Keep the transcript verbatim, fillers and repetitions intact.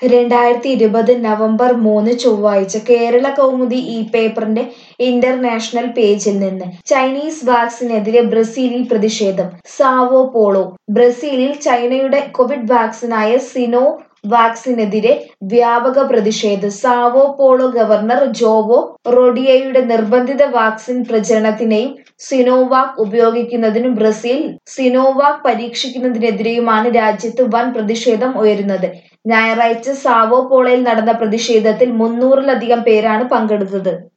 രണ്ടായിരത്തി ഇരുപത് നവംബർ മൂന്ന് ചൊവ്വാഴ്ച കേരള കൗമുദി ഈ പേപ്പറിന്റെ ഇന്റർനാഷണൽ പേജിൽ നിന്ന് ചൈനീസ് വാക്സിനെതിരെ ബ്രസീലിൽ പ്രതിഷേധം. Sao Paulo. ബ്രസീലിൽ ചൈനയുടെ കോവിഡ് വാക്സിനായ സിനോ വാക്സിനെതിരെ വ്യാപക പ്രതിഷേധം. സാവോ പോളോ ഗവർണർ ജോവോ റോഡിയയുടെ നിർബന്ധിത വാക്സിൻ പ്രചരണത്തിനെയും സിനോവാക് ഉപയോഗിക്കുന്നതിനും ബ്രസീൽ സിനോവാക് പരീക്ഷിക്കുന്നതിനെതിരെയുമാണ് രാജ്യത്ത് വൻ പ്രതിഷേധം ഉയരുന്നത്. ഞായറാഴ്ച സാവോ പോളോയിൽ നടന്ന പ്രതിഷേധത്തിൽ മുന്നൂറിലധികം പേരാണ് പങ്കെടുത്തത്.